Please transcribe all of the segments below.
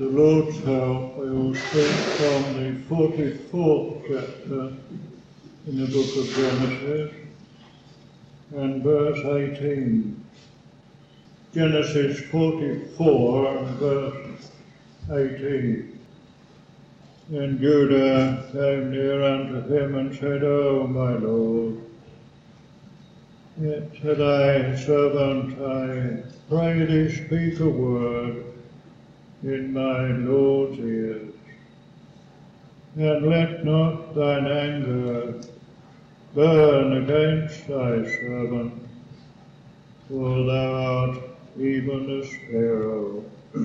the Lord's help, I will speak from the 44th chapter in the book of Genesis and verse 18. Genesis 44 and verse 18. And Judah came near unto him and said, O my Lord, yet to thy servant I pray thee speak a word in my Lord's ears, and let not thine anger burn against thy servant, for thou art even a sparrow.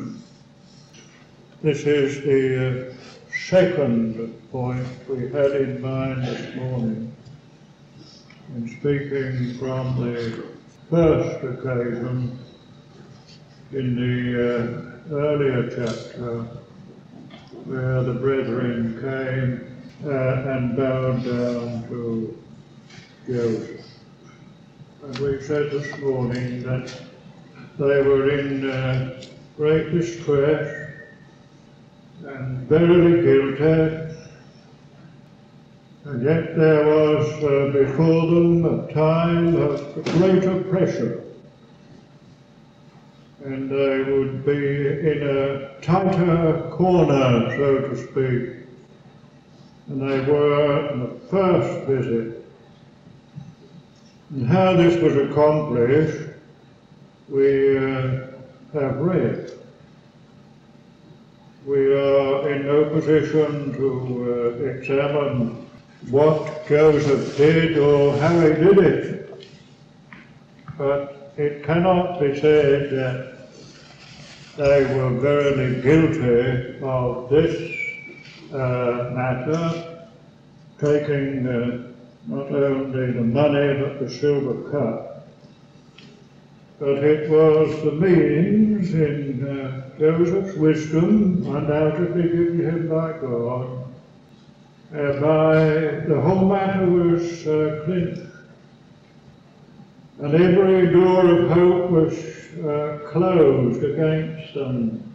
This is the second point we had in mind this morning in speaking from the first occasion in the earlier chapter where the brethren came and bowed down to Joseph. And we said this morning that they were in great distress and verily guilty, and yet there was before them a time of great oppression, and they would be in a tighter corner, so to speak, and they were on the first visit. And how this was accomplished, we have read. We are in no position to examine what Joseph did or how he did it, but it cannot be said that they were verily guilty of this matter, taking not only the money but the silver cup, but it was the means in Joseph's wisdom, undoubtedly given him by God, whereby the whole matter was clinched, and every door of hope was closed against them,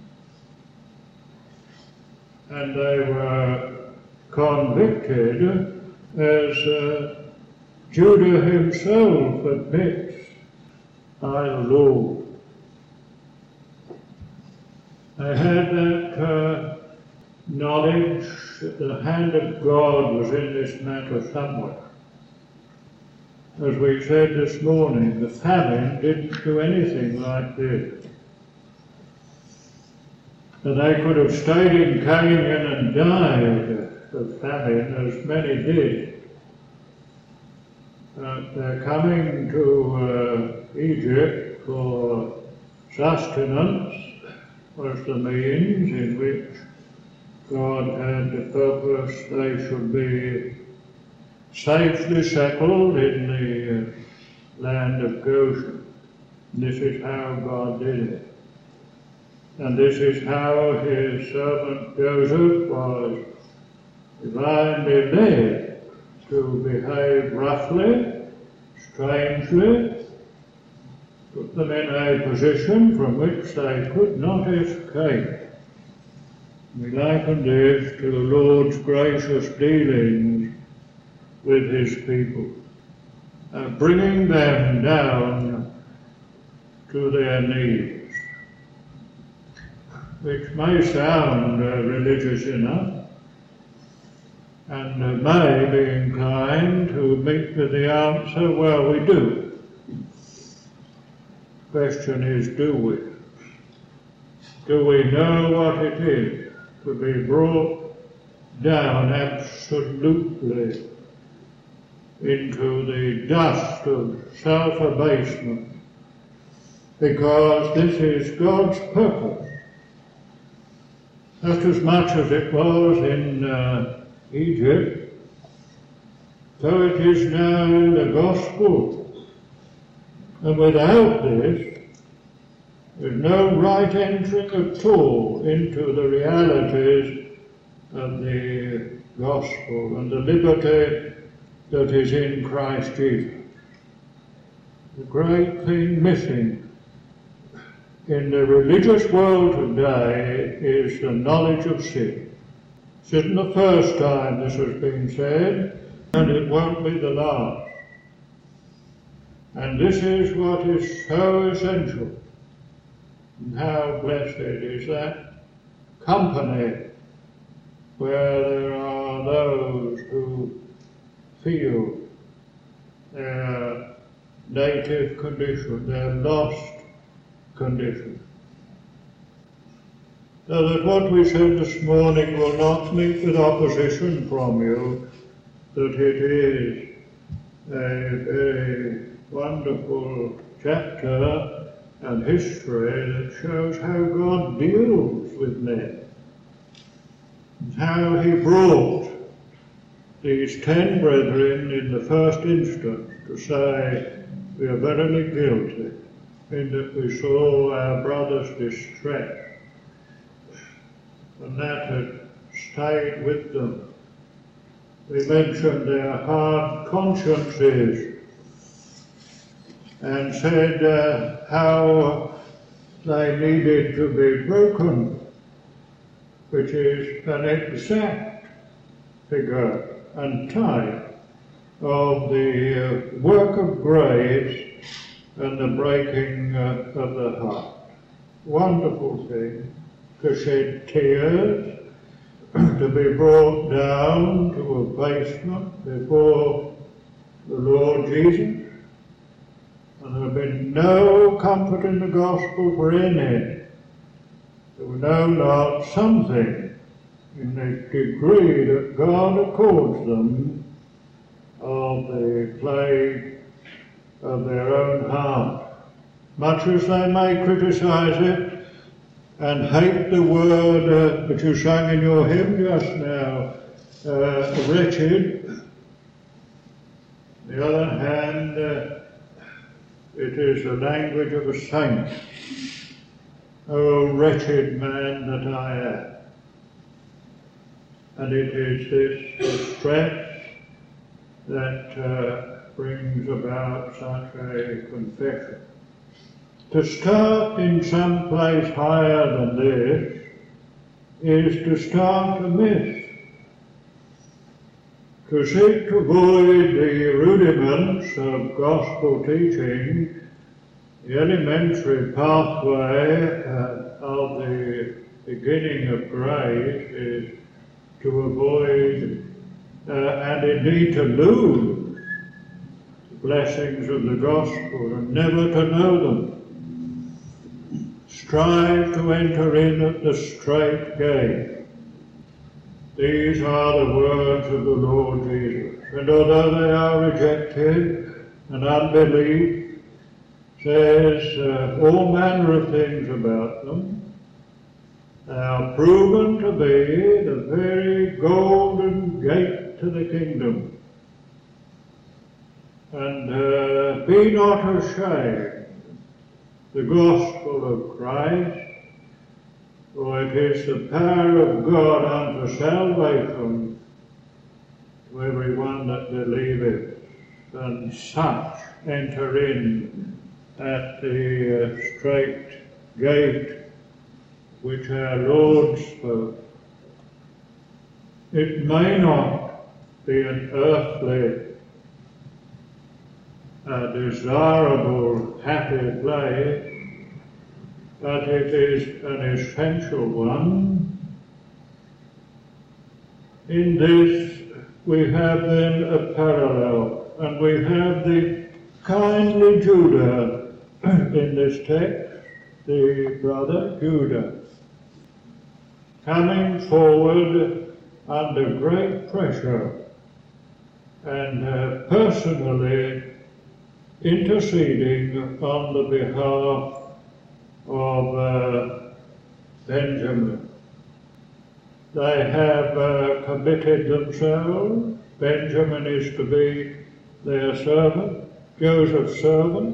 and they were convicted, as Judah himself admits, by the Lord. They had that knowledge that the hand of God was in this matter somewhere. As we said this morning, the famine didn't do anything like this. And they could have stayed in Canaan and died of famine, as many did. But they're coming to Egypt for sustenance was the means in which God had the purpose they should be safely settled in the land of Goshen. This is how God did it. And this is how his servant Joseph was divinely led to behave roughly, strangely, put them in a position from which they could not escape. We liken this to the Lord's gracious dealings with his people, bringing them down to their knees, which may sound religious enough, and may be inclined to meet with the answer, well, we do. The question is, do we? Do we know what it is to be brought down absolutely into the dust of self-abasement? Because this is God's purpose. Just as much as it was in Egypt, so it is now in the gospel. And without this, there's no right entering at all into the realities of the gospel and the liberty that is in Christ Jesus. The great thing missing in the religious world today is the knowledge of sin. This isn't the first time this has been said, and it won't be the last. And this is what is so essential. And how blessed is that company where there are those who feel their native condition, their lost condition. So that what we said this morning will not meet with opposition from you, that it is a very wonderful chapter and history that shows how God deals with men, and how he brought these 10 brethren in the first instance to say, we are verily guilty, in that we saw our brother's distress, and that had stayed with them. We mentioned their hard consciences and said how they needed to be broken, which is an exact figure and type of the work of grace and the breaking of the heart. Wonderful thing to shed tears, to be brought down to abasement before the Lord Jesus. And there had been no comfort in the gospel for any who know not something in the degree that God accords them of the plague of their own heart. Much as they may criticize it and hate the word that you sang in your hymn just now, wretched, on the other hand, it is the language of a saint. Oh, wretched man that I am. And it is this distress that brings about such a confession. To start in some place higher than this is to start amiss. To seek to avoid the rudiments of gospel teaching, the elementary pathway of the beginning of grace is to avoid and indeed to lose the blessings of the gospel and never to know them. Strive to enter in at the strait gate. These are the words of the Lord Jesus. And although they are rejected and unbelief says all manner of things about them, they are proven to be the very golden gate to the kingdom. And be not ashamed, the gospel of Christ, for it is the power of God unto salvation to every one that believeth, and such enter in at the strait gate which our Lord spoke. It may not be an earthly, desirable, happy place, but it is an essential one. In this we have then a parallel, and we have the kindly Judah in this text, the brother Judah, coming forward under great pressure and personally interceding on the behalf of Benjamin. They have committed themselves. Benjamin is to be their servant, Joseph's servant.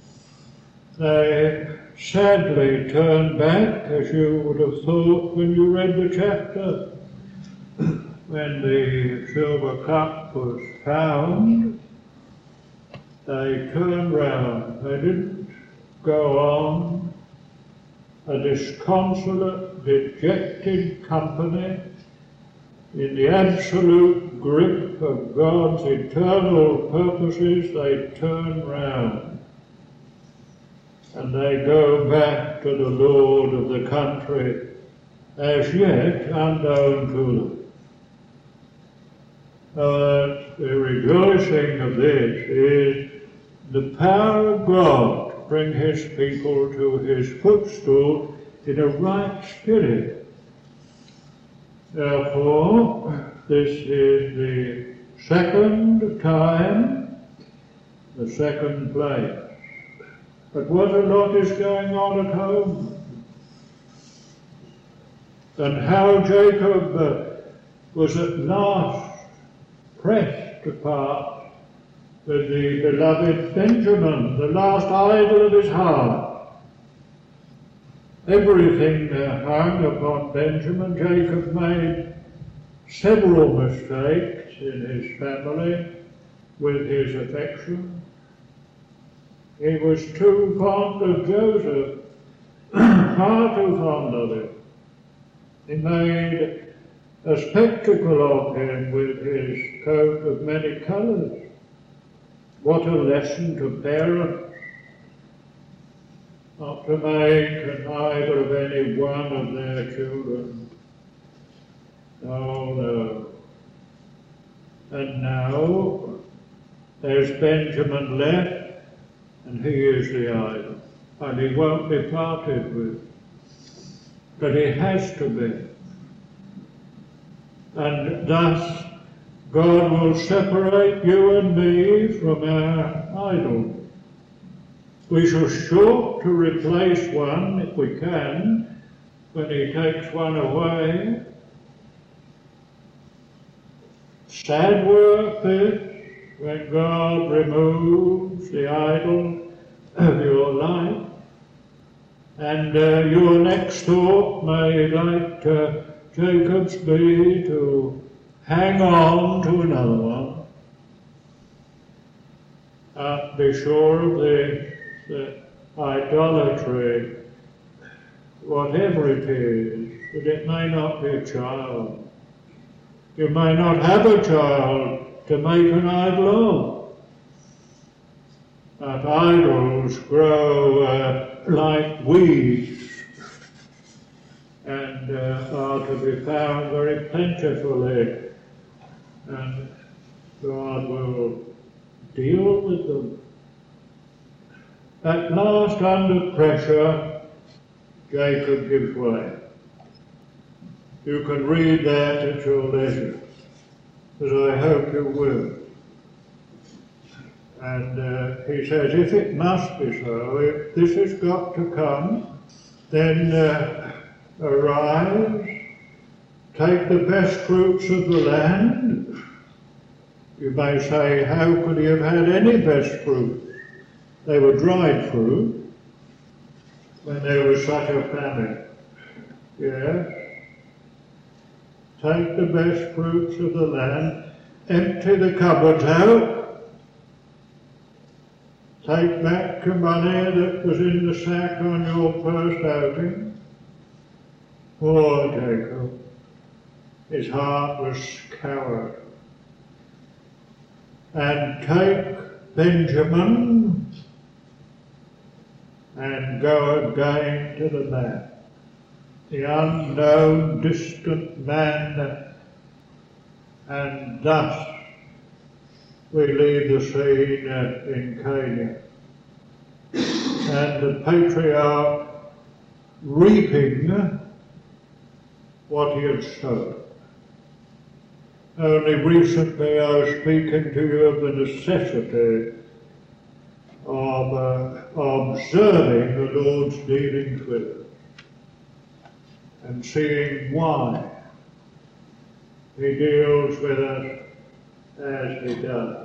They sadly turned back, as you would have thought when you read the chapter, when the silver cup was found. They turned round. They didn't go on. a disconsolate, dejected company in the absolute grip of God's eternal purposes. They turn round and they go back to the Lord of the country, as yet unknown to them. The rejoicing of this is the power of God to bring his people to his footstool in a right spirit. Therefore, this is the second time, the second place. But what a lot is going on at home. And how Jacob was at last pressed to part with the beloved Benjamin, the last idol of his heart. Everything hung upon Benjamin. Jacob made several mistakes in his family with his affection. He was too fond of Joseph, far too fond of him. He made a spectacle of him with his coat of many colours. What a lesson to parents, not to make an idol of any one of their children. Oh no. And now there's Benjamin left, and he is the idol, and he won't be parted with. But he has to be. And thus God will separate you and me from our idol. We shall shoot to replace one, if we can, when he takes one away. Sad work this, when God removes the idol of your life. And your next thought may, like Jacob's, be to hang on to another one. Be sure of the idolatry, whatever it is, that it may not be a child. You may not have a child to make an idol of. But idols grow like weeds, and are to be found very plentifully, and God will deal with them. At last, under pressure, Jacob gives way. You can read that at your leisure, as I hope you will. And he says, if it must be so, if this has got to come, then arise, take the best fruits of the land. You may say, how could he have had any best fruit? They were dried fruit when there was such a famine. Yes. Take the best fruits of the land, empty the cupboards out, take back the money that was in the sack on your first outing. Poor Jacob, his heart was scoured. And take Benjamin and go again to the man, the unknown, distant man, and thus we leave the scene in Canaan. And the patriarch reaping what he had sown. Only recently I was speaking to you of the necessity of observing the Lord's dealings with us and seeing why he deals with us as he does.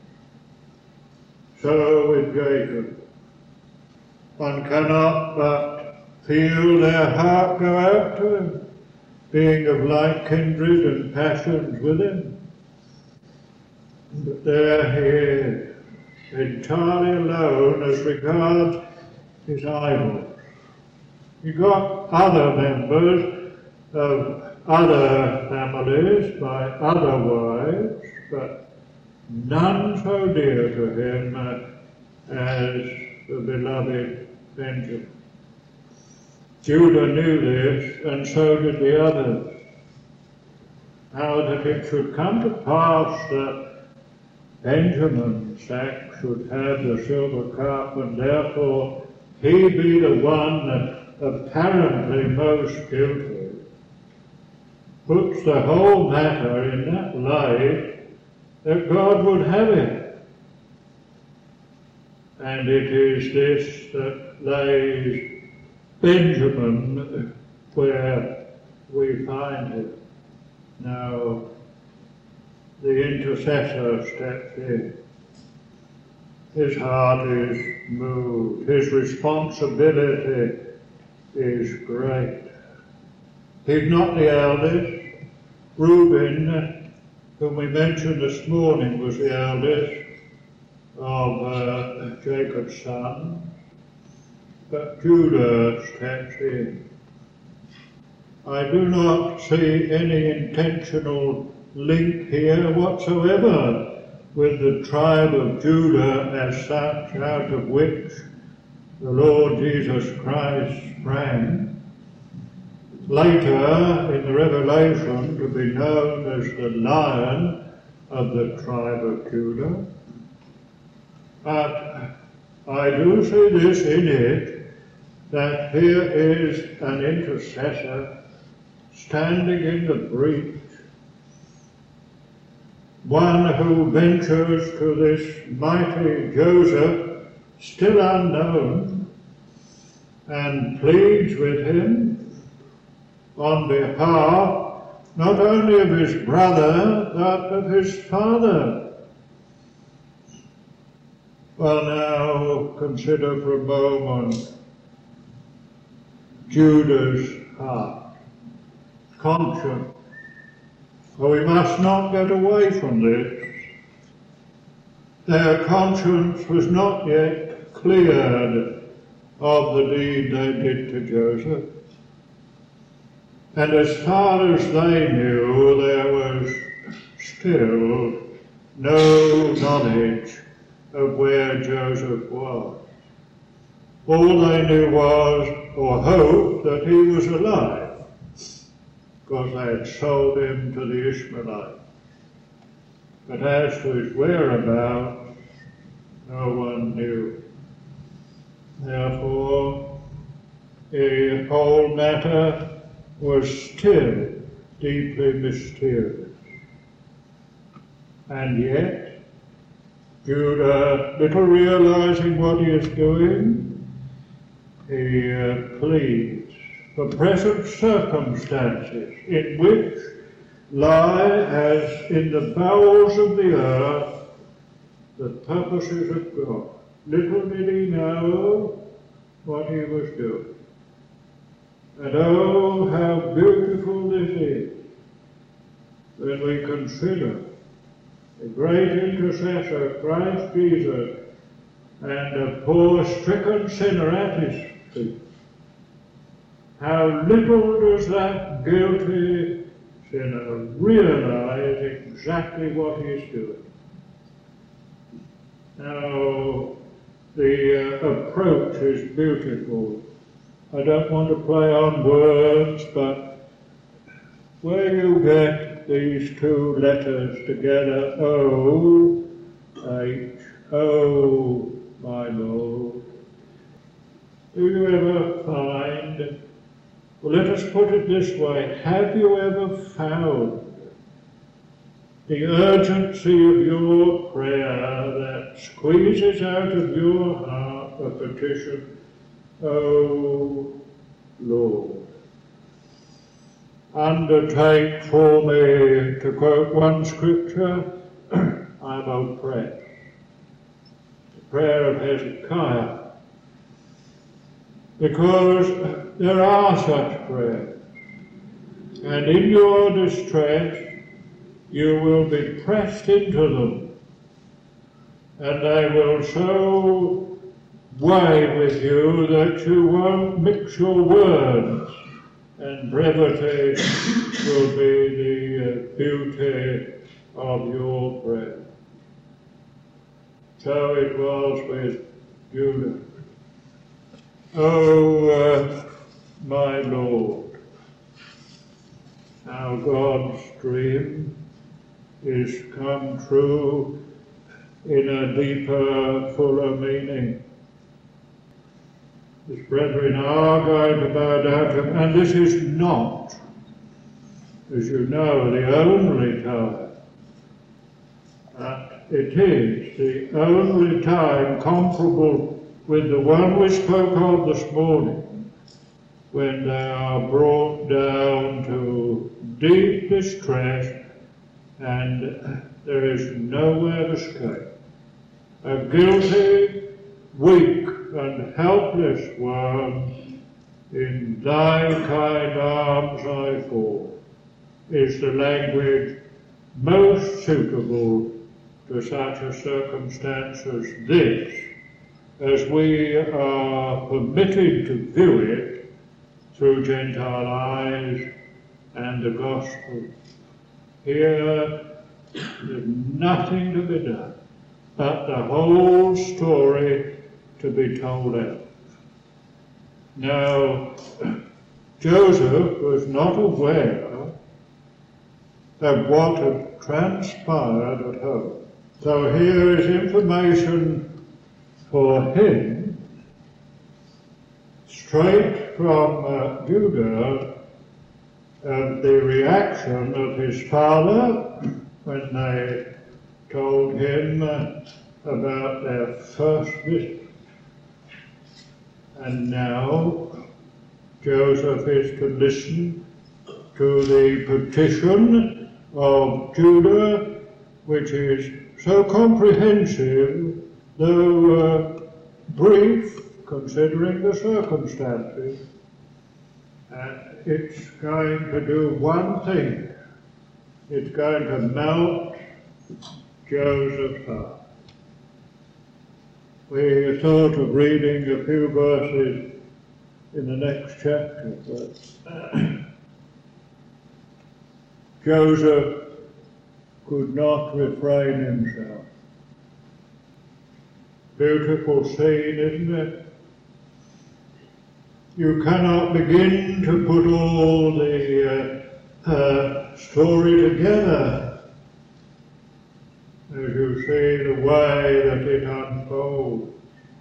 So with Jacob, one cannot but feel their heart go out to him, being of like kindred and passions with him. But there he is, entirely alone as regards his idols. You got other members of other families by other wives, but none so dear to him as the beloved Benjamin. Judah knew this, and so did the others. How that it should come to pass that Benjamin's sack should have the silver cup, and therefore he be the one that apparently most guilty, puts the whole matter in that light that God would have it. And it is this that lays Benjamin where we find him. Now, the intercessor steps in. His heart is moved. His responsibility is great. He's not the eldest. Reuben, whom we mentioned this morning, was the eldest of Jacob's sons. But Judah steps in. I do not see any intentional link here whatsoever with the tribe of Judah as such, out of which the Lord Jesus Christ sprang, later in the Revelation to be known as the Lion of the tribe of Judah. But I do see this in it, that here is an intercessor standing in the breach, one who ventures to this mighty Joseph, still unknown, and pleads with him on behalf not only of his brother, but of his father. Well, now consider for a moment Judah's heart, conscience. For we must not get away from this. Their conscience was not yet cleared of the deed they did to Joseph. And as far as they knew, there was still no knowledge of where Joseph was. All they knew was, or hoped, that he was alive, because they had sold him to the Ishmaelites. But as to his whereabouts, no one knew. Therefore, the whole matter was still deeply mysterious. And yet, Judah, little realizing what he is doing, he pleads for present circumstances in which lie as in the bowels of the earth the purposes of God. Little did he know what he was doing. And oh, how beautiful this is when we consider the great intercessor, Christ Jesus, and a poor stricken sinner at his feet. How little does that guilty sinner realize exactly what he's doing. Now, the approach is beautiful. I don't want to play on words, but where you get these two letters together, O, H, O, my Lord, do you ever find, well, let us put it this way, have you ever found the urgency of your prayer that squeezes out of your heart a petition, O Lord, undertake for me, to quote one scripture, I'm oppressed. The prayer of Hezekiah. Because there are such prayers. And in your distress, you will be pressed into them. And they will so way with you that you won't mix your words, and brevity will be the beauty of your prayer. So it was with Judah. Oh, my Lord, how God's dream is come true in a deeper, fuller meaning. His brethren are going to bow down to him, and this is not, as you know, the only time. It is the only time comparable with the one we spoke of this morning, when they are brought down to deep distress and there is nowhere to escape. A guilty, weak and helpless one, in thy kind arms I fall, is the language most suitable to such a circumstance as this, as we are permitted to view it through Gentile eyes and the gospel. Here there's nothing to be done but the whole story to be told out. Now, Joseph was not aware of what had transpired at home. So here is information for him, straight from Judah, of the reaction of his father when they told him about their first visit. And now Joseph is to listen to the petition of Judah, which is so comprehensive, though brief, considering the circumstances. And it's going to do one thing. It's going to melt Joseph's heart. We thought of reading a few verses in the next chapter, but Joseph could not refrain himself. Beautiful scene, isn't it? You cannot begin to put all the story together as you see the way that it unfolds.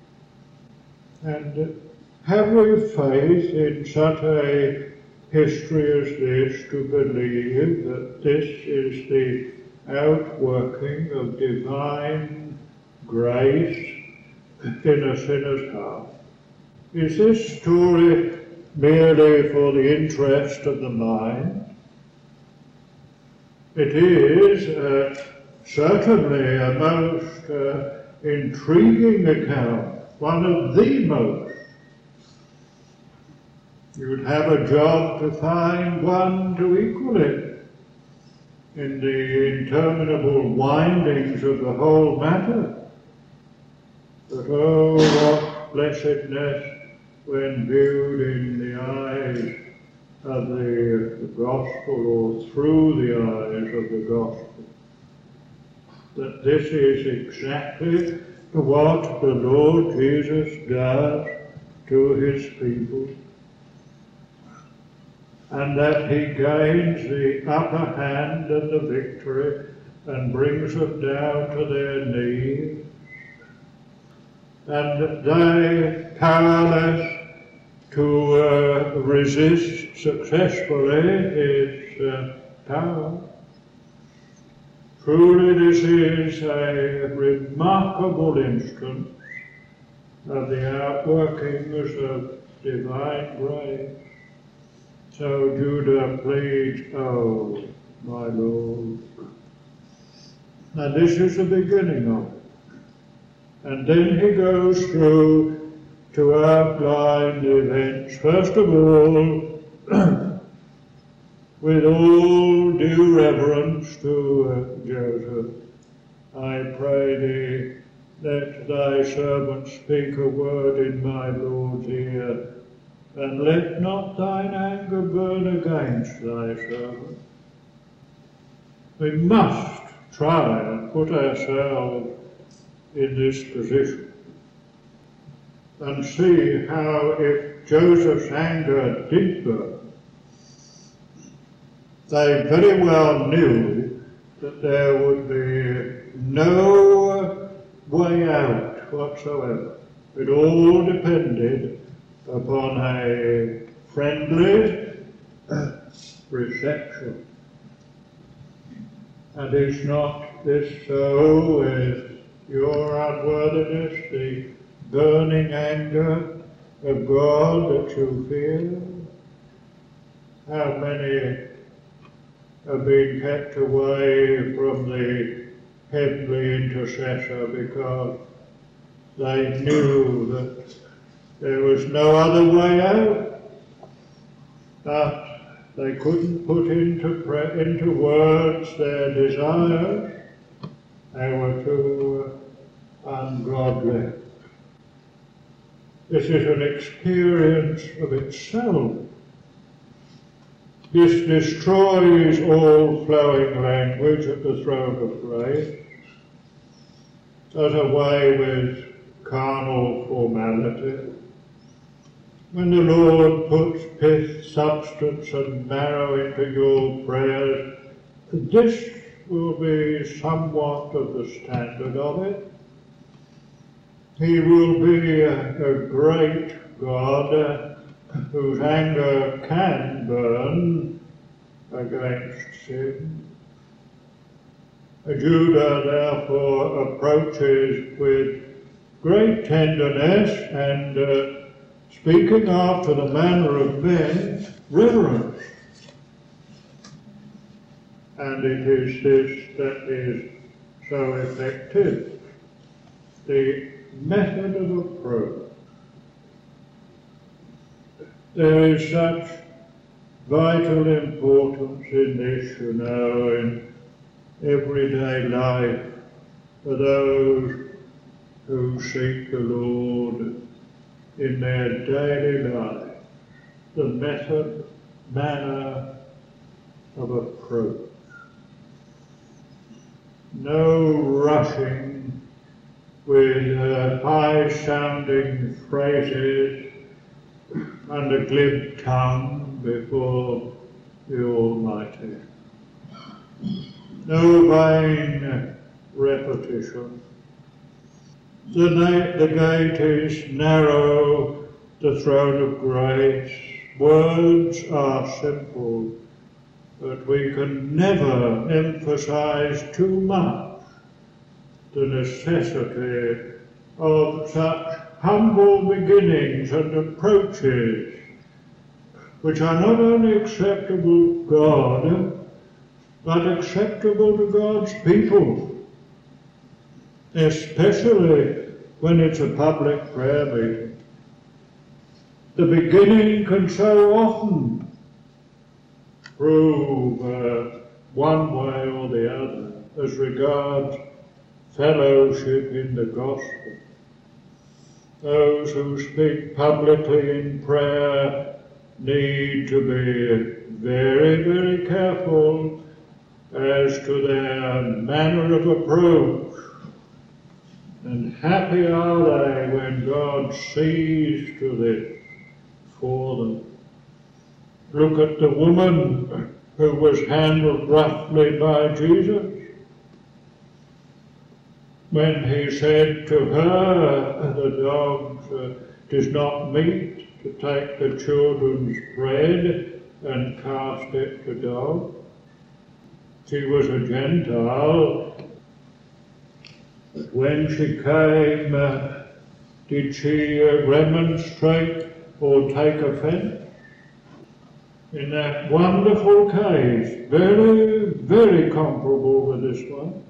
And have we faith in such a history as this to believe that this is the outworking of divine grace in a sinner's heart? Is this story merely for the interest of the mind? It is certainly a most intriguing account, one of the most. You'd have a job to find one to equal it in the interminable windings of the whole matter. But oh, what blessedness when viewed in the eyes of the gospel, or through the eyes of the gospel, that this is exactly what the Lord Jesus does to his people, and that he gains the upper hand and the victory and brings them down to their knees, and they, powerless to resist successfully his power. Truly this is a remarkable instance of the outworkings of divine grace. So Judah pleads, oh, my Lord. And this is the beginning of it. And then he goes through to outline the events. First of all, with all due reverence to Joseph, I pray thee, let thy servant speak a word in my Lord's ear, and let not thine anger burn against thy servant. We must try and put ourselves in this position and see how, if Joseph's anger did burn, they very well knew that there would be no way out whatsoever. It all depended upon a friendly reception. And is not this so with your unworthiness, the burning anger of God that you feel? How many have been kept away from the heavenly intercessor because they knew that there was no other way out, but they couldn't put into words their desires. They were too ungodly. This is an experience of itself. This destroys all flowing language at the throne of grace, does away with carnal formality. When the Lord puts pith, substance and marrow into your prayers, this will be somewhat of the standard of it. He will be a great God whose anger can burn against sin. Judah therefore approaches with great tenderness and speaking after the manner of men, reverence. And it is this that is so effective, the method of approach. There is such vital importance in this, in everyday life for those who seek the Lord in their daily life, the method, manner of approach. No rushing with high-sounding phrases and a glib tongue before the Almighty. No vain repetition. The gate is narrow, the throne of grace. Words are simple, but we can never emphasize too much the necessity of such humble beginnings and approaches, which are not only acceptable to God, but acceptable to God's people, especially when it's a public prayer meeting. The beginning can so often prove one way or the other as regards fellowship in the gospel. Those who speak publicly in prayer need to be very, very careful as to their manner of approach. And happy are they when God sees to this for them. Look at the woman who was handled roughly by Jesus. When he said to her, the dogs, "'tis not meet to take the children's bread and cast it to dogs." She was a Gentile. But when she came, did she remonstrate or take offence? In that wonderful case, very, very comparable with this one,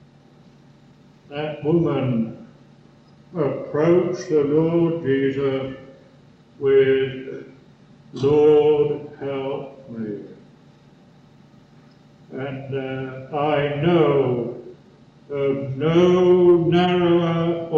that woman approached the Lord Jesus with, "Lord, help me." And I know of no narrower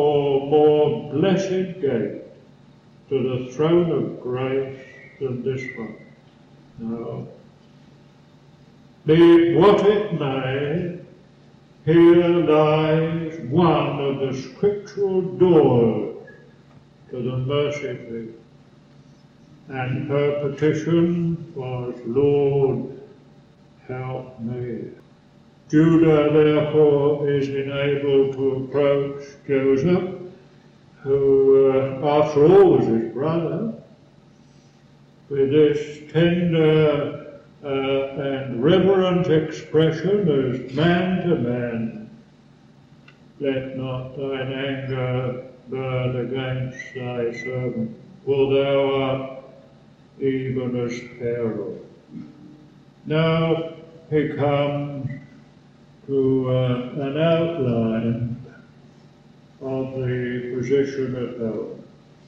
blessed gate to the throne of grace than this one. No. Be it what it may, here lies one of the scriptural doors to the mercy seat. And her petition was, Lord, help me. Judah, therefore, is enabled to approach Joseph, who, after all, was his brother, with this tender and reverent expression as man to man. Let not thine anger burn against thy servant, for thou art even as Pharaoh. Now he comes to an outline of the position at home.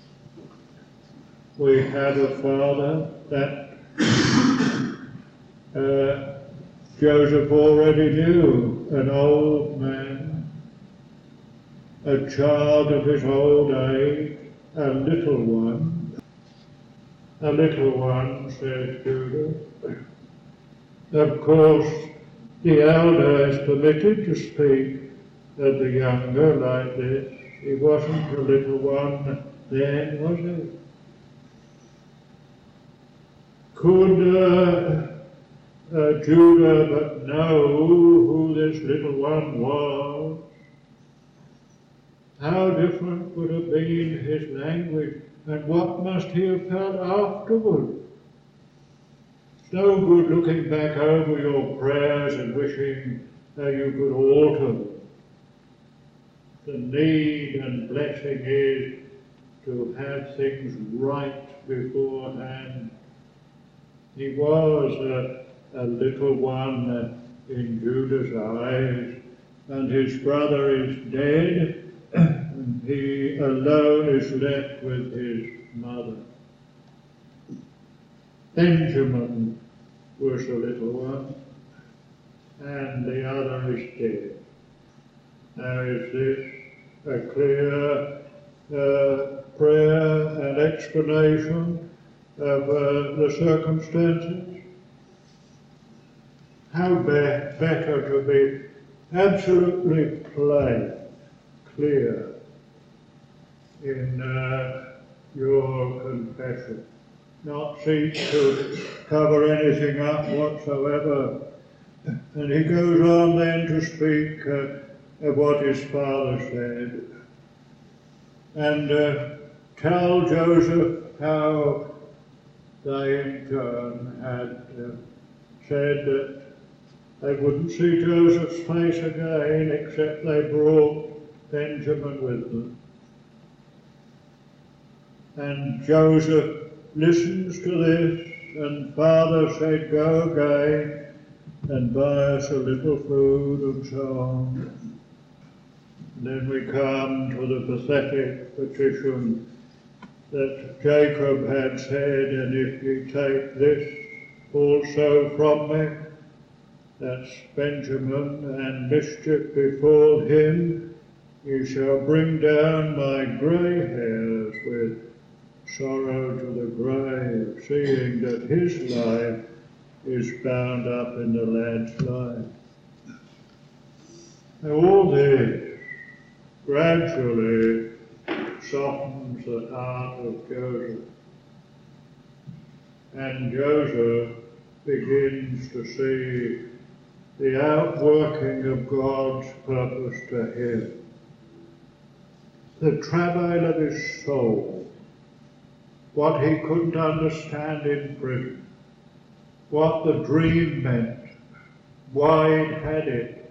We have a father that Joseph already knew, an old man, a child of his old age, a little one. A little one, says Judah. Of course, the elder is permitted to speak of the younger like this. He wasn't a little one then, was he? Could Judah but know who this little one was? How different would have been his language, and what must he have felt afterward? It's no good looking back over your prayers and wishing that you could alter them. The need and blessing is to have things right beforehand. He was a little one in Judah's eyes, and his brother is dead, and he alone is left with his mother. Benjamin was the little one, and the other is dead. Now is this a clear prayer and explanation of the circumstances? How better to be absolutely plain, clear in your confession, not seek to cover anything up whatsoever. And he goes on then to speak of what his father said, and tell Joseph how they in turn had said that they wouldn't see Joseph's face again except they brought Benjamin with them. And Joseph listens to this, and father said, go again and buy us a little food, and so on. And then we come to the pathetic petition that Jacob had said, and if you take this also from me, that's Benjamin, and mischief befall him, you shall bring down my grey hairs with sorrow to the grave, seeing that his life is bound up in the lad's life. Now all this gradually softens the heart of Joseph, and Joseph begins to see the outworking of God's purpose to him. The travail of his soul, what he couldn't understand in prison, what the dream meant, why he'd had it,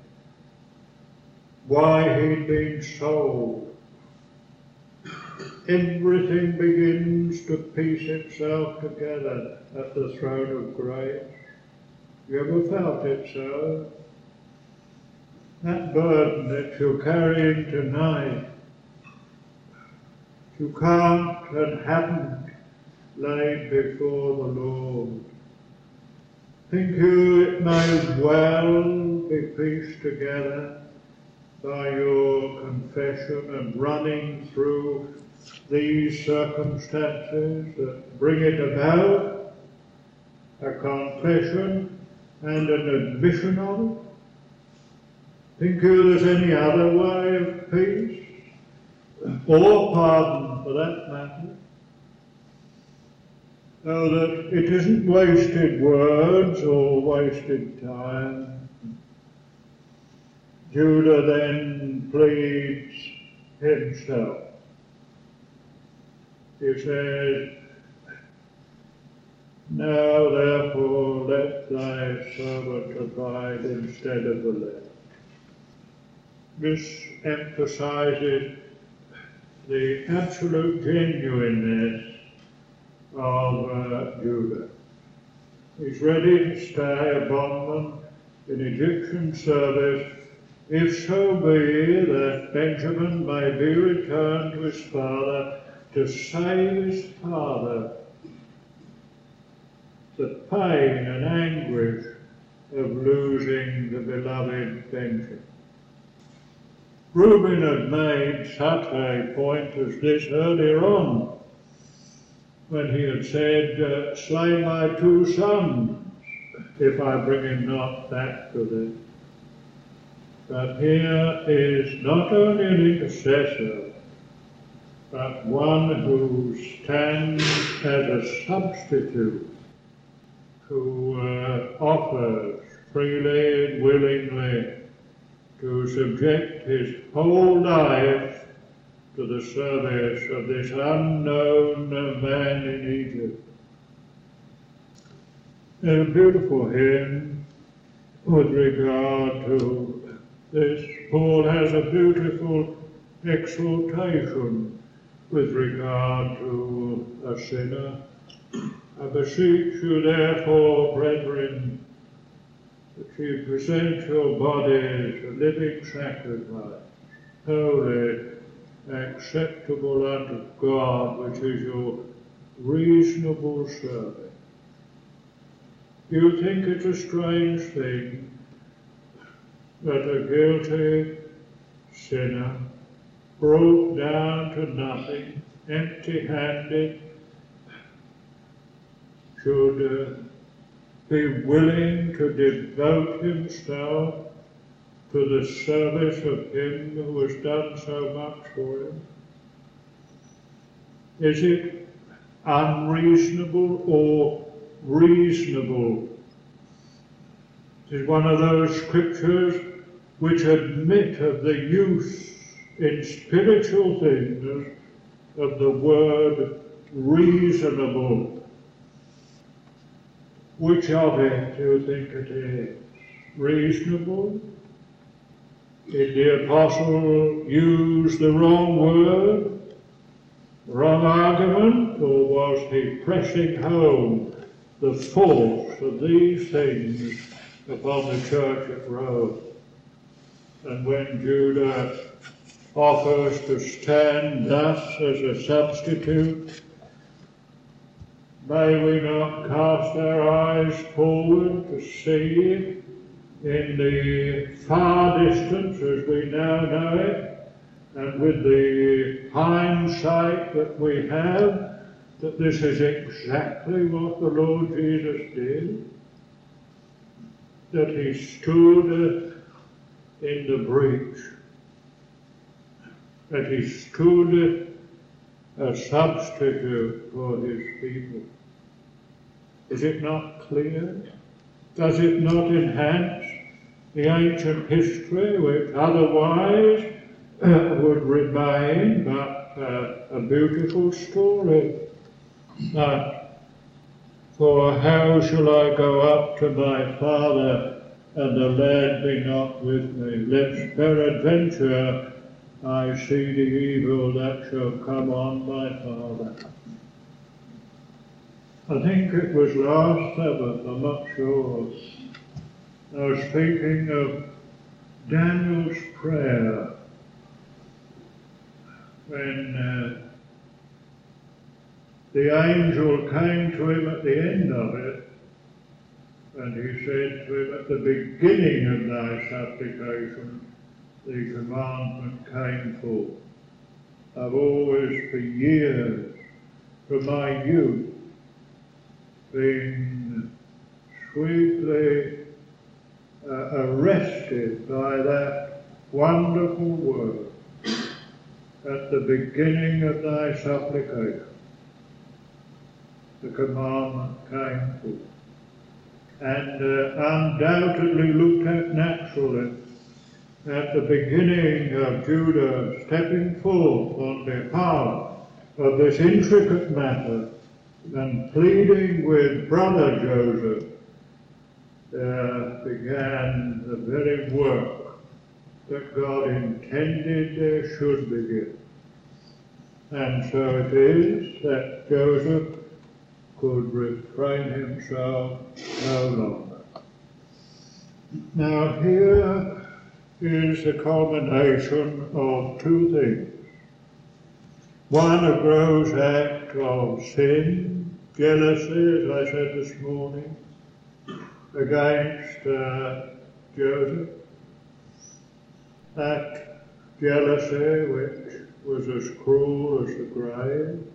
why he'd been sold. Everything begins to piece itself together at the throne of grace. You ever felt it so? That burden that you're carrying tonight, you can't and haven't laid before the Lord. Think you it may well be pieced together by your confession and running through these circumstances that bring it about, a confession and an admission of it? Think you there's any other way of peace, or pardon for that matter? So that it isn't wasted words or wasted time. Judah then pleads himself. He says, "Now therefore let thy servant abide instead of the left." This emphasizes the absolute genuineness of Judah. He's ready to stay a bondman in Egyptian service, if so be that Benjamin may be returned to his father to save his father the pain and anguish of losing the beloved Benjamin. Reuben had made such a point as this earlier on, when he had said, "Slay my 2 sons, if I bring him not back to thee." But here is not only an intercessor, but one who stands as a substitute, who offers freely and willingly to subject his whole life to the service of this unknown man in Egypt. There's a beautiful hymn with regard to this. Paul has a beautiful exhortation with regard to a sinner. "I beseech you therefore, brethren, that ye present your bodies a living sacrifice, holy, acceptable unto God, which is your reasonable service." You think it a strange thing that a guilty sinner, brought down to nothing, empty-handed, should be willing to devote himself to the service of him who has done so much for him? Is it unreasonable or reasonable? It is one of those scriptures which admit of the use in spiritual things of the word reasonable. Which of it do you think it is? Reasonable? Did the apostle use the wrong word, wrong argument, or was he pressing home the force of these things upon the church at Rome? And when Judah offers to stand thus as a substitute, may we not cast our eyes forward to see in the far distance, as we now know it, and with the hindsight that we have, that this is exactly what the Lord Jesus did, that he stood in the breach, that he stood a substitute for his people. Is it not clear? Does it not enhance the ancient history, which otherwise would remain but a beautiful story? For how shall I go up to my father, and the lad be not with me? Lest peradventure I see the evil that shall come on my father. I think it was last Sabbath, I'm not sure, I was speaking of Daniel's prayer when the angel came to him at the end of it, and he said to him, at the beginning of thy supplication, the commandment came forth. I've always for years, from my youth, been sweetly arrested by that wonderful word at the beginning of thy supplication. The commandment came forth, and undoubtedly looked at naturally at the beginning of Judah stepping forth on behalf of this intricate matter and pleading with brother Joseph, began the very work that God intended there should begin. And so it is that Joseph could refrain himself no longer. Now here is the culmination of two things. One, a gross act of sin, jealousy, as I said this morning, against Joseph. That jealousy which was as cruel as the grave.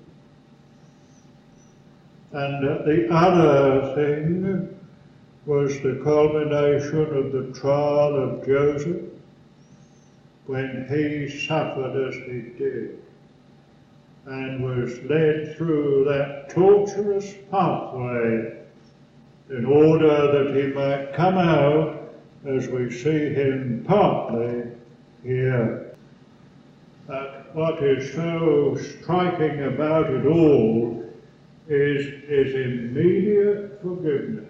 And the other thing was the culmination of the trial of Joseph when he suffered as he did and was led through that torturous pathway in order that he might come out as we see him partly here. But what is so striking about it all is immediate forgiveness.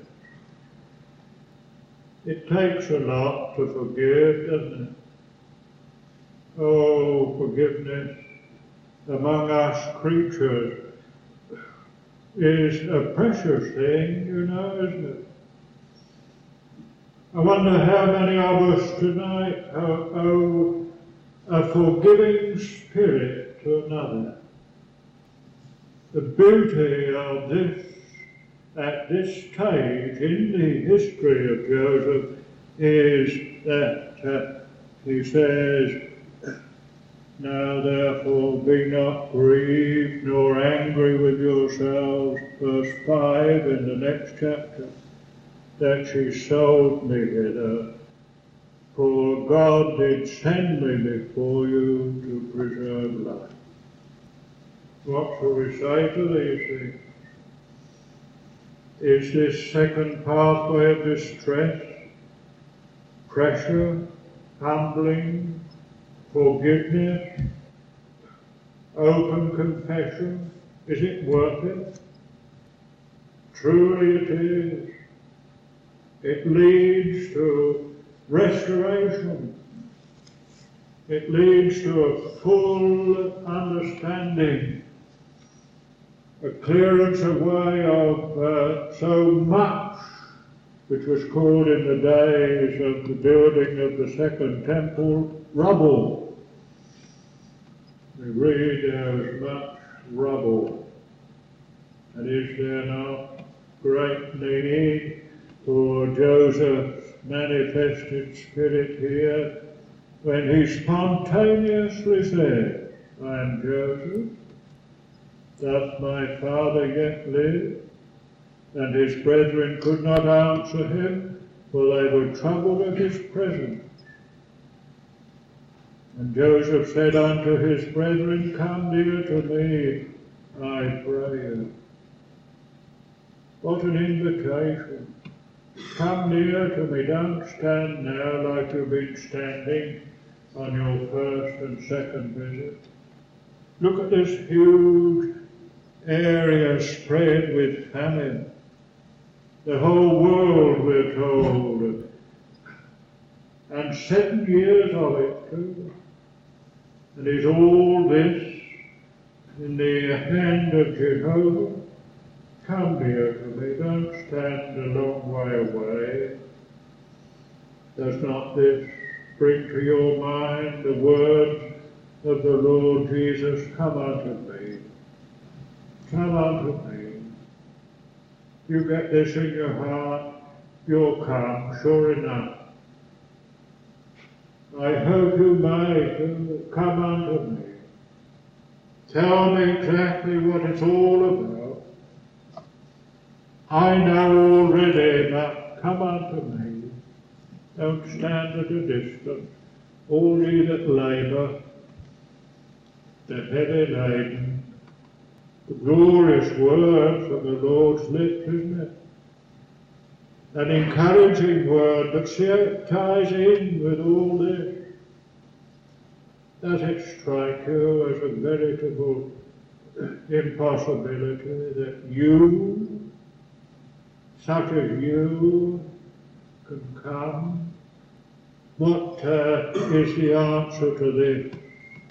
It takes a lot to forgive, doesn't it? Oh, forgiveness among us creatures is a precious thing, isn't it? I wonder how many of us tonight owe a forgiving spirit to another. The beauty of this, at this stage in the history of Joseph, is that he says, "Now therefore be not grieved nor angry with yourselves," verse 5 in the next chapter, "that she sold me hither. For God did send me before you to preserve life." What shall we say to these things? Is this second pathway of distress, pressure, humbling, forgiveness, open confession, is it worth it? Truly it is. It leads to restoration. It leads to a full understanding, a clearance away of so much which was called in the days of the building of the Second Temple rubble. We read there is much rubble. And is there not great need for Joseph's manifested spirit here when he spontaneously said, "I am Joseph, doth my father yet live?" And his brethren could not answer him, for they were troubled at his presence. And Joseph said unto his brethren, "Come near to me, I pray you." What an invitation. Come near to me. Don't stand now like you've been standing on your first and second visit. Look at this huge area spread with famine. The whole world, we're told, and 7 years of it too. And is all this in the hand of Jehovah? Come near to me, don't stand a long way away. Does not this bring to your mind the words of the Lord Jesus, "Come unto me, come unto me"? You get this in your heart, you'll come, sure enough. I hope you may come unto me. Tell me exactly what it's all about. I know already, but come unto me. Don't stand at a distance. All ye that labour, the heavy laden. The glorious word from the Lord's lips, isn't it? An encouraging word that ties in with all this. Does it strike you as a veritable impossibility that you, such as you, can come? What is the answer to this?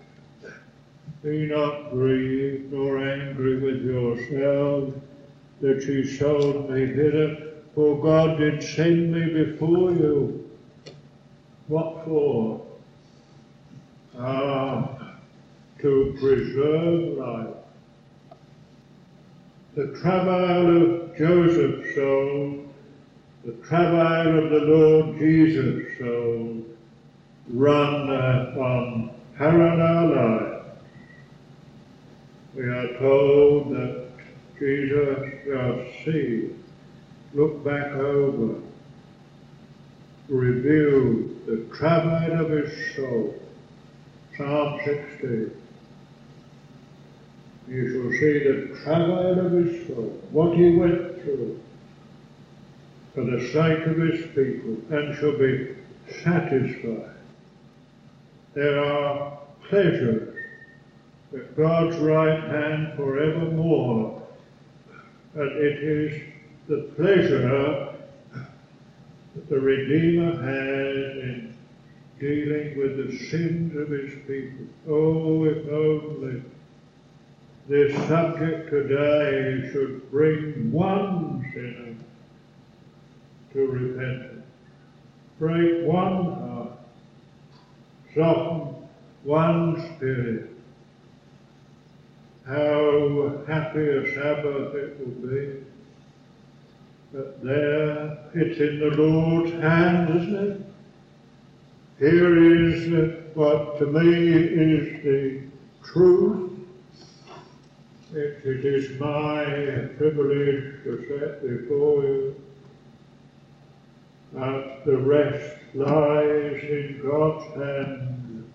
Be not grieved nor angry with yourselves that ye sold me hither, for God did send me before you. What for? To preserve life. The travail of Joseph's soul, the travail of the Lord Jesus' soul, run on parallel lines. We are told that Jesus shall see, look back over, review the travail of his soul. Psalm 16. You shall see the travail of his soul, what he went through for the sake of his people, and shall be satisfied. There are pleasures at God's right hand forevermore, and it is the pleasure that the Redeemer has in dealing with the sins of his people. Oh, if only this subject today should bring one sinner to repentance, break one heart, soften one spirit. How happy a Sabbath it will be. But there, it's in the Lord's hand, isn't it? Here is what to me is the truth. It is my privilege to set before you. The rest lies in God's hand.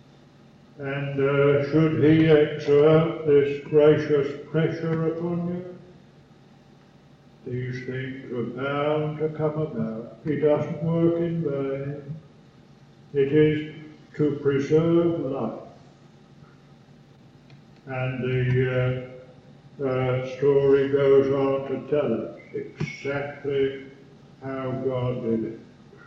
And should he exert this gracious pressure upon you, these things are bound to come about. He doesn't work in vain. It is to preserve life. And the story goes on to tell us exactly how God did it.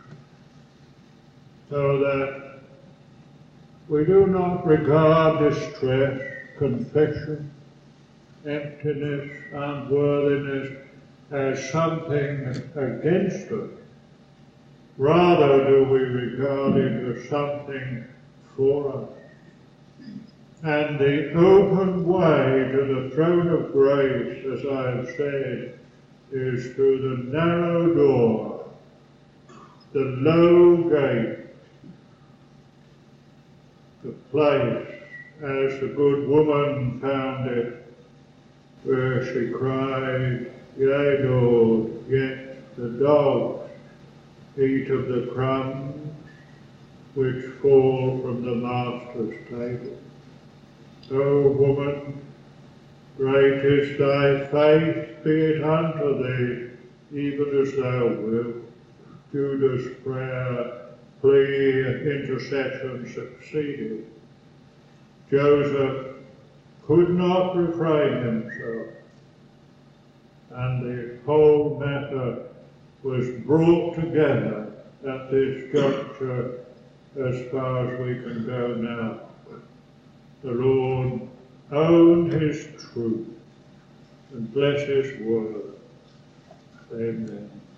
So that we do not regard distress, confession, emptiness, unworthiness as something against us. Rather do we regard it as something for us. And the open way to the throne of grace, as I have said, is through the narrow door, the low gate, the place, as the good woman found it, where she cried, Yea, Lord, yet the dogs eat of the crumbs which fall from the master's table. O woman, great is thy faith, be it unto thee, even as thou wilt. Judah's prayer, plea, intercession succeeded. Joseph could not refrain himself, and the whole matter was brought together at this juncture as far as we can go now. The Lord owned his truth and bless his word. Amen.